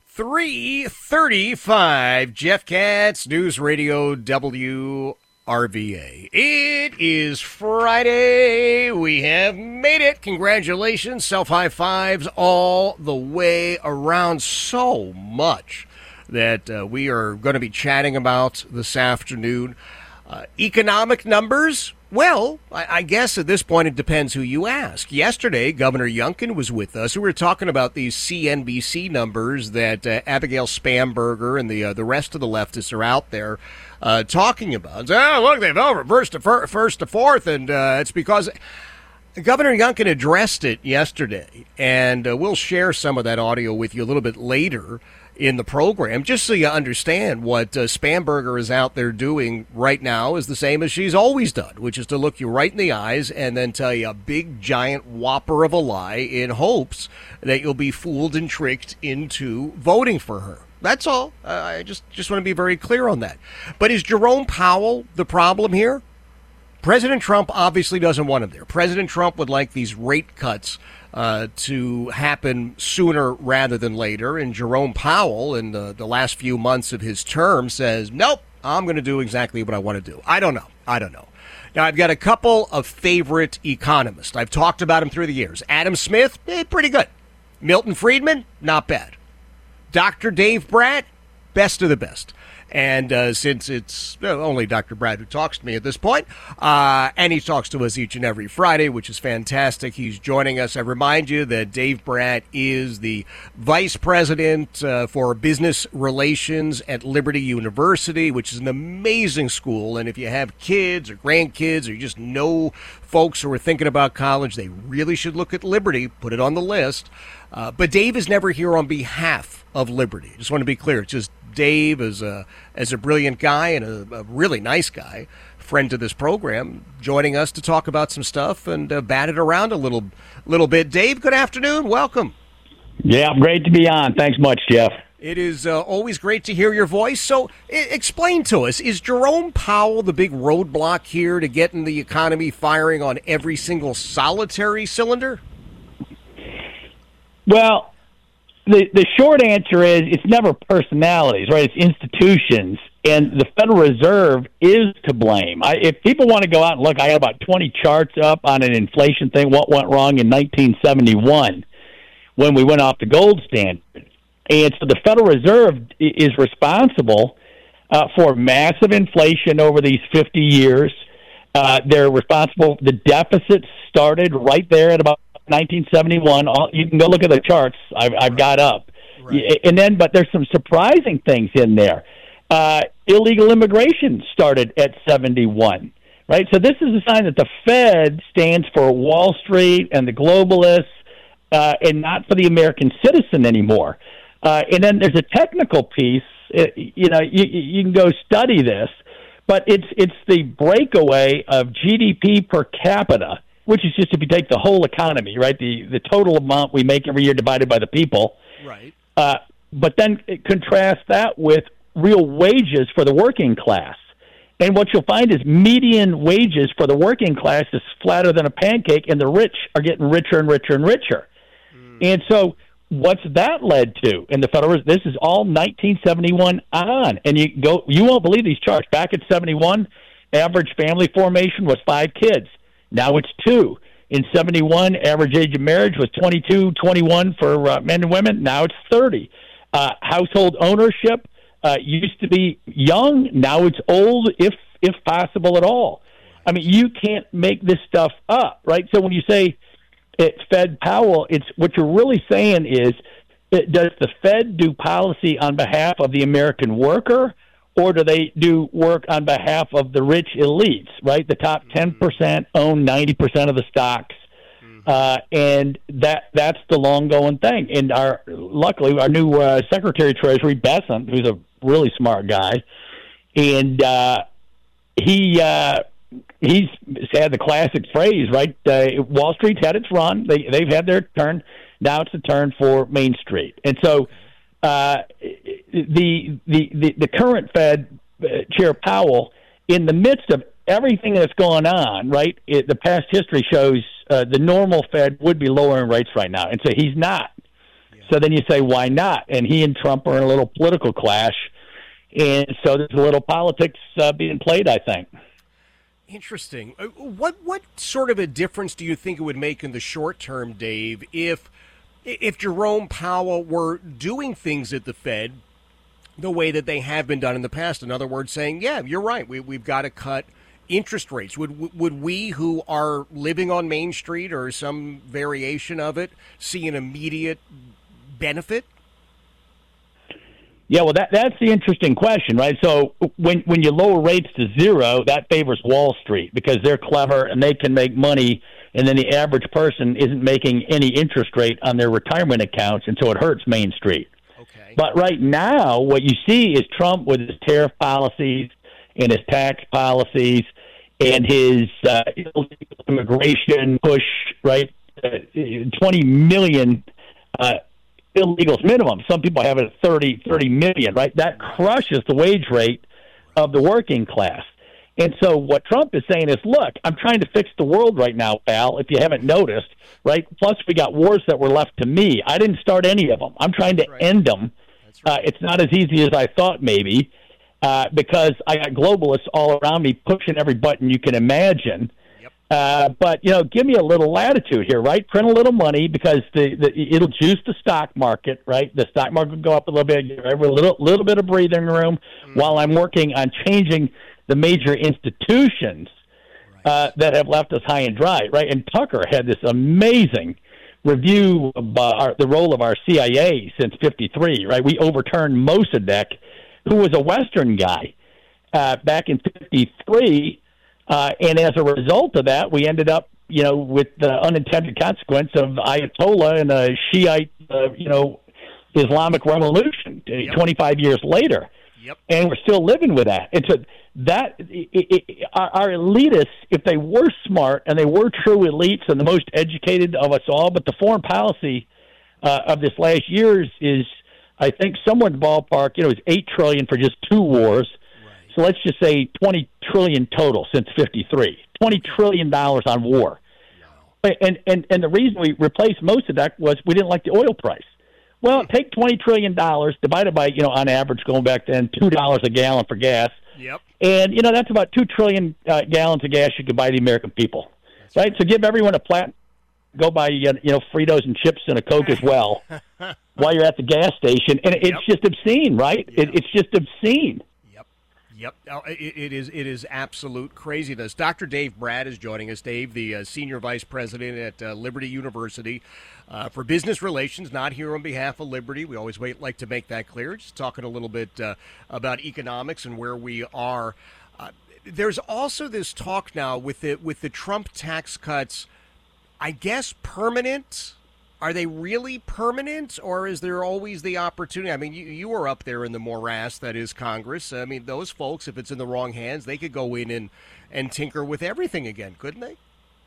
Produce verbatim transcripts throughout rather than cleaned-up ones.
three thirty-five, Jeff Katz, News Radio W R V A. It is Friday. We have made it. Congratulations. Self-high fives all the way around. So much that uh, we are going to be chatting about this afternoon. Uh, economic numbers. Well, I, I guess at this point it depends who you ask. Yesterday, Governor Youngkin was with us. We were talking about these C N B C numbers that uh, Abigail Spanberger and the uh, the rest of the leftists are out there uh, talking about. Oh, look, they fell from first to fir- first to fourth, and uh, it's because Governor Youngkin addressed it yesterday, and uh, we'll share some of that audio with you a little bit later in the program, just so you understand what uh, Spanberger is out there doing right now is the same as she's always done, which is to look you right in the eyes and then tell you a big, giant whopper of a lie in hopes that you'll be fooled and tricked into voting for her. That's all. Uh, I just, just want to be very clear on that. But is Jerome Powell the problem here? President Trump obviously doesn't want him there. President Trump would like these rate cuts uh, to happen sooner rather than later. And Jerome Powell, in the, the last few months of his term, says, nope, I'm going to do exactly what I want to do. I don't know. I don't know. Now, I've got a couple of favorite economists. I've talked about them through the years. Adam Smith, eh, pretty good. Milton Friedman, not bad. Doctor Dave Brat, best of the best. And uh, since it's well, only Doctor Brad who talks to me at this point, uh, and he talks to us each and every Friday, which is fantastic. He's joining us. I remind you that Dave Brat is the vice president uh, for business relations at Liberty University, which is an amazing school. And if you have kids or grandkids or you just know folks who are thinking about college, they really should look at Liberty, put it on the list. Uh, but Dave is never here on behalf of Liberty. Just want to be clear. It's just Dave is a, as a brilliant guy and a, a really nice guy, friend to this program, joining us to talk about some stuff and uh, bat it around a little little bit. Dave, good afternoon. Welcome. Yeah, great to be on. Thanks much, Jeff. It is uh, always great to hear your voice. So I- explain to us, is Jerome Powell the big roadblock here to getting the economy firing on every single solitary cylinder? Well, the the short answer is it's never personalities, right? It's institutions, and the Federal Reserve is to blame. I, if people want to go out and look, I got about twenty charts up on an inflation thing, what went wrong in nineteen seventy-one when we went off the gold standard. And so the Federal Reserve is responsible uh, for massive inflation over these fifty years. Uh, they're responsible. The deficit started right there at about nineteen seventy-one. All, you can go look at the charts I've, I've got up. Right. And then, but there's some surprising things in there. Uh, illegal immigration started at seventy-one, right? So this is a sign that the Fed stands for Wall Street and the globalists uh, and not for the American citizen anymore. Uh, and then there's a technical piece. It, you know, you, you can go study this, but it's it's the breakaway of G D P per capita, which is just if you take the whole economy, right, the, the total amount we make every year divided by the people. Right. Uh, but then contrast that with real wages for the working class. And what you'll find is median wages for the working class is flatter than a pancake, and the rich are getting richer and richer and richer. Mm. And so what's that led to? And the Federal Reserve, this is all nineteen seventy-one on. And you go, you won't believe these charts. Back at seventy-one, average family formation was five kids. Now it's two. In seventy-one, average age of marriage was twenty-two, twenty-one for uh, men and women. Now it's thirty. Uh, household ownership uh, used to be young. Now it's old, if if possible at all. I mean, you can't make this stuff up, right? So when you say it, Fed Powell, it's what you're really saying is, it, does the Fed do policy on behalf of the American worker, or do they do work on behalf of the rich elites, right? The top ten percent own ninety percent of the stocks. Uh, and that that's the long-going thing. And our luckily, our new uh, Secretary of Treasury, Bessent, who's a really smart guy, and uh, he uh, he's had the classic phrase, right? Uh, Wall Street's had its run. They, they've had their turn. Now it's the turn for Main Street. And so uh, the, the, the, the current Fed uh, Chair Powell, in the midst of everything that's going on, right, it, the past history shows uh, the normal Fed would be lowering rates right now. And so he's not. Yeah. So then you say, why not? And he and Trump are in a little political clash. And so there's a little politics uh, being played, I think. Interesting. Uh, What what sort of a difference do you think it would make in the short term, Dave, if if Jerome Powell were doing things at the Fed the way that they have been done in the past? In other words, saying, yeah, you're right, we, we've got to cut interest rates. Would would we who are living on Main Street or some variation of it see an immediate benefit? Yeah, well, that that's the interesting question, right? So when when you lower rates to zero, that favors Wall Street because they're clever and they can make money, and then the average person isn't making any interest rate on their retirement accounts, and so it hurts Main Street. Okay. But right now, what you see is Trump with his tariff policies and his tax policies and his uh, immigration push, right? Uh, twenty million uh, illegals minimum. Some people have it at thirty, thirty million, right? That crushes the wage rate of the working class. And so what Trump is saying is, look, I'm trying to fix the world right now, pal, if you haven't noticed, right? Plus, we got wars that were left to me. I didn't start any of them. I'm trying to right. end them. That's right. Uh, it's not as easy as I thought, maybe, uh, because I got globalists all around me pushing every button you can imagine. Yep. Uh, but, you know, give me a little latitude here, right? Print a little money because the, the it'll juice the stock market, right? The stock market will go up a little bit, give every little, little bit of breathing room mm. while I'm working on changing the major institutions right. uh, that have left us high and dry, right? And Tucker had this amazing review of uh, our, the role of our C I A since fifty-three, right? We overturned Mossadegh, who was a Western guy uh, back in fifty-three, uh, and as a result of that, we ended up, you know, with the unintended consequence of Ayatollah and a Shiite, uh, you know, Islamic revolution yep. twenty-five years later. Yep. And we're still living with that. And so that it, it, our, our elitists, if they were smart and they were true elites and the most educated of us all, but the foreign policy uh, of this last year's is, I think, somewhere in the ballpark. You know, it's eight trillion for just two wars. Right. So let's just say twenty trillion total since fifty-three. Twenty trillion dollars on war. Wow. And and and the reason we replaced Mossadegh was we didn't like the oil price. Well, take twenty trillion dollars divided by, you know, on average, going back then, two dollars a gallon for gas. Yep. And, you know, that's about two trillion uh, gallons of gas you could buy the American people. That's right? right? So give everyone a plat, go buy, you know, Fritos and chips and a Coke as well while you're at the gas station. And it's yep. just obscene, right? Yep. It, it's just obscene. Yep, oh, it, it is. It is absolute craziness. Doctor Dave Brat is joining us. Dave, the uh, senior vice president at uh, Liberty University uh, for business relations, not here on behalf of Liberty. We always wait, like to make that clear. Just talking a little bit uh, about economics and where we are. Uh, there's also this talk now with the with the Trump tax cuts. I guess permanent. Are they really permanent, or is there always the opportunity? I mean, you, you were up there in the morass that is Congress. I mean, those folks, if it's in the wrong hands, they could go in and, and tinker with everything again, couldn't they?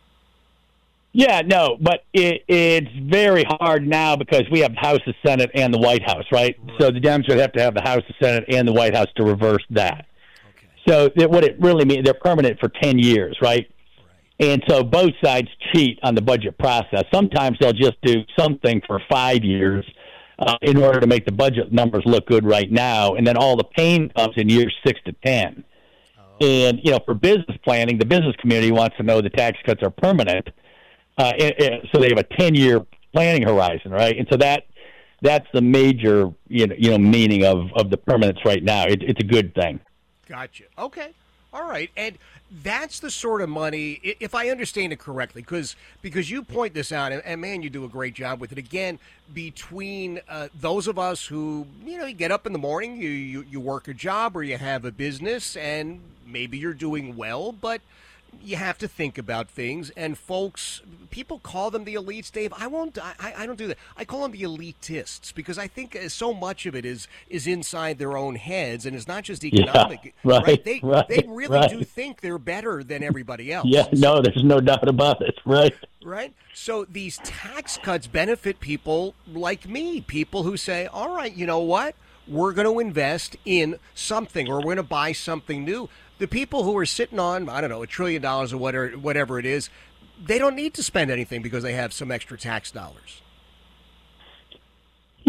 Yeah, no, but it, it's very hard now because we have the House, the Senate, and the White House, right? right. So the Dems would have to have the House, the Senate, and the White House to reverse that. Okay. So that, what it really means, they're permanent for ten years, right? And so both sides cheat on the budget process. Sometimes they'll just do something for five years uh, in order to make the budget numbers look good right now, and then all the pain comes in years six to ten. Oh. And, you know, for business planning, the business community wants to know the tax cuts are permanent, uh, and, and so they have a ten-year planning horizon, right? And so that that's the major, you know, you know meaning of, of the permanence right now. It, it's a good thing. Gotcha. Okay. All right. And that's the sort of money, if I understand it correctly, because because you point this out, and, and man, you do a great job with it. Again, between uh, those of us who, you know, you get up in the morning, you, you, you work a job or you have a business, and maybe you're doing well, but you have to think about things. And folks, people call them the elites, Dave. I won't. I, I don't do that. I call them the elitists because I think so much of it is is inside their own heads, and it's not just economic. Yeah, right, right? They right, they really right. do think they're better than everybody else. Yeah, no, there's no doubt about it. Right. Right. So these tax cuts benefit people like me, people who say, "All right, you know what? We're going to invest in something, or we're going to buy something new." The people who are sitting on, I don't know, a trillion dollars or whatever, whatever it is, they don't need to spend anything because they have some extra tax dollars.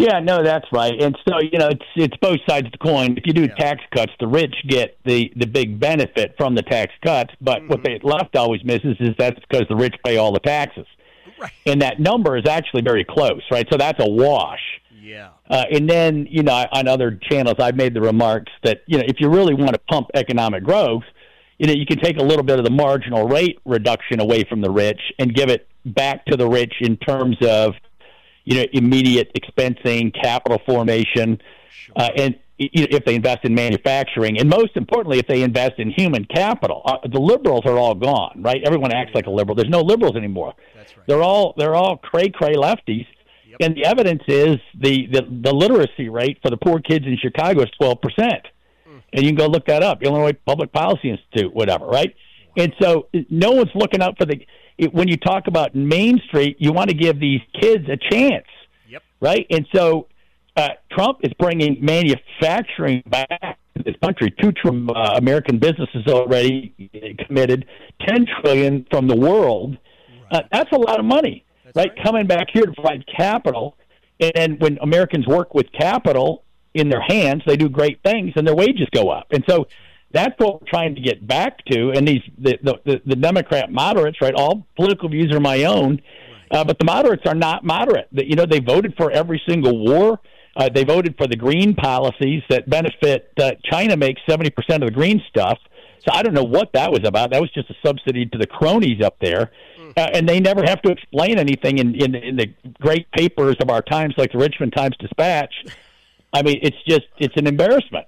Yeah, no, that's right. And so, you know, it's it's both sides of the coin. If you do Yeah. tax cuts, the rich get the, the big benefit from the tax cuts. But Mm-hmm. what the left always misses is that's because the rich pay all the taxes. Right. And that number is actually very close, right? So that's a wash. Yeah. Uh, and then, you know, on other channels, I've made the remarks that, you know, if you really want to pump economic growth, you know, you can take a little bit of the marginal rate reduction away from the rich and give it back to the rich in terms of, you know, immediate expensing, capital formation, Sure. uh, and you know, if they invest in manufacturing, and most importantly, if they invest in human capital. Uh, the liberals are all gone, right? Everyone acts like a liberal. There's no liberals anymore. That's right. They're all they're all cray cray lefties. Yep. And the evidence is the, the, the literacy rate for the poor kids in Chicago is twelve percent. Mm. And you can go look that up, Illinois Public Policy Institute, whatever, right? Wow. And so no one's looking out for the it, – when you talk about Main Street, you want to give these kids a chance, Yep. right? And so uh, Trump is bringing manufacturing back to this country. Two from uh, American businesses already committed, ten trillion dollars from the world. Right. Uh, that's a lot of money. Right? right, coming back here to provide capital, and then when Americans work with capital in their hands, they do great things, and their wages go up. And so that's what we're trying to get back to. And these the the, the Democrat moderates, right? All political views are my own, right. uh, but the moderates are not moderate. You know, they voted for every single war. Uh, they voted for the green policies that benefit. Uh, China makes seventy percent of the green stuff. So I don't know what that was about. That was just a subsidy to the cronies up there. Uh, and they never have to explain anything in, in, in the great papers of our times, like the Richmond Times-Dispatch. I mean, it's just, it's an embarrassment.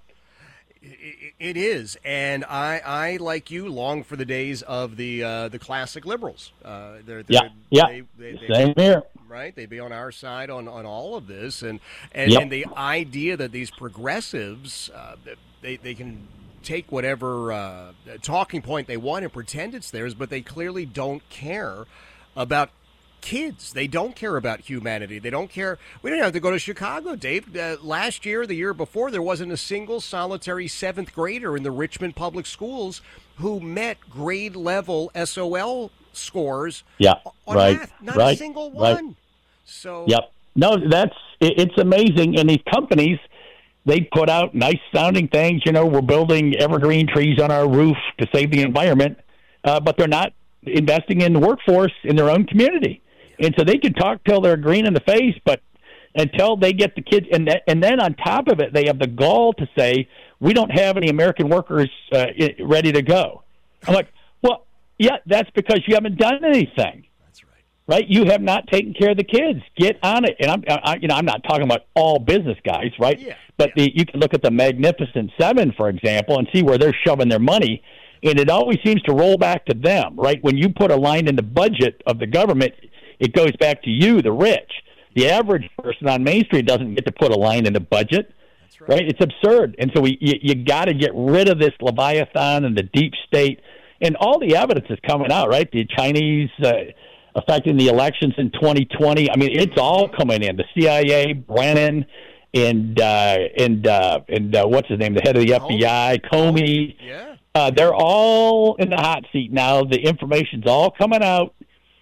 It is, and I, I like you, long for the days of the uh, the classic liberals. Uh, they're, they're, yeah, yeah, they, they, they, same here. Right, they'd be on our side on, on all of this, and and, yep. and the idea that these progressives, uh, they they can take whatever uh, talking point they want and pretend it's theirs, but they clearly don't care about kids. They don't care about humanity. They don't care. We don't have to go to Chicago, Dave. Uh, last year, the year before, there wasn't a single solitary seventh grader in the Richmond public schools who met grade level S O L scores. Yeah, on right. math. Not right, a single one. Right. So. Yep. No, that's it, it's amazing. And these companies, they put out nice sounding things. You know, we're building evergreen trees on our roof to save the environment, uh, but they're not investing in the workforce in their own community. And so they can talk till they're green in the face, but until they get the kids, and th- and then on top of it, they have the gall to say, we don't have any American workers uh, ready to go. I'm like, well, yeah, that's because you haven't done anything. That's right. Right? You have not taken care of the kids. Get on it. And I'm, I, you know, I'm not talking about all business guys, right? Yeah. But yeah. The, you can look at the Magnificent Seven, for example, and see where they're shoving their money. And it always seems to roll back to them, right? When you put a line in the budget of the government, it goes back to you, the rich. The average person on Main Street doesn't get to put a line in the budget, That's right. right? It's absurd. And so we, you, you got to get rid of this Leviathan and the deep state. And all the evidence is coming out, right? The Chinese uh, affecting the elections in twenty twenty. I mean, it's all coming in. The C I A, Brennan, and uh, and uh, and uh, what's his name? The head of the F B I, Comey. Yeah. Uh, they're all in the hot seat now. The information's all coming out.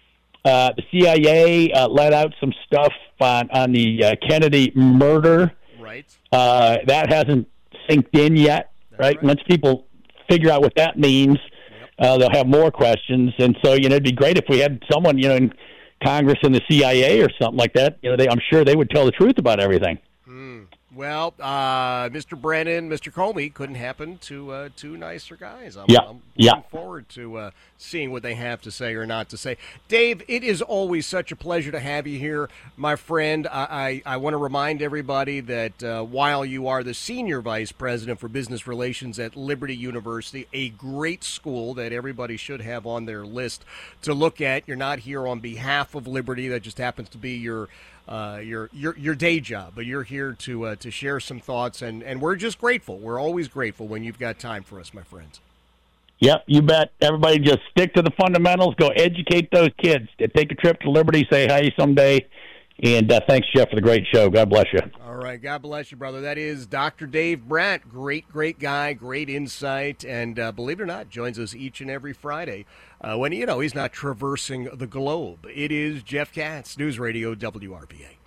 Uh, the C I A uh, let out some stuff on, on the uh, Kennedy murder. Right. Uh, that hasn't sinked in yet, right? right? Once people figure out what that means, yep. uh, they'll have more questions. And so, you know, it'd be great if we had someone, you know, in Congress and the C I A or something like that. You know, they, I'm sure they would tell the truth about everything. Hmm. Well, uh, Mister Brennan, Mister Comey couldn't happen to uh, two nicer guys. I'm, yeah. I'm looking yeah. forward to uh, seeing what they have to say or not to say. Dave, it is always such a pleasure to have you here, my friend. I, I, I want to remind everybody that uh, while you are the Senior Vice President for Business Relations at Liberty University, a great school that everybody should have on their list to look at, you're not here on behalf of Liberty. That just happens to be your Uh, your your your day job, but you're here to uh, to share some thoughts, and, and we're just grateful. We're always grateful when you've got time for us, my friends. Yep, you bet. Everybody just stick to the fundamentals. Go educate those kids. Take a trip to Liberty. Say hi someday. And uh, thanks, Jeff, for the great show. God bless you. All right, God bless you, brother. That is Doctor Dave Brat. Great, great guy, great insight, and uh, believe it or not, joins us each and every Friday uh, when, you know, he's not traversing the globe. It is Jeff Katz, News Radio W R V A.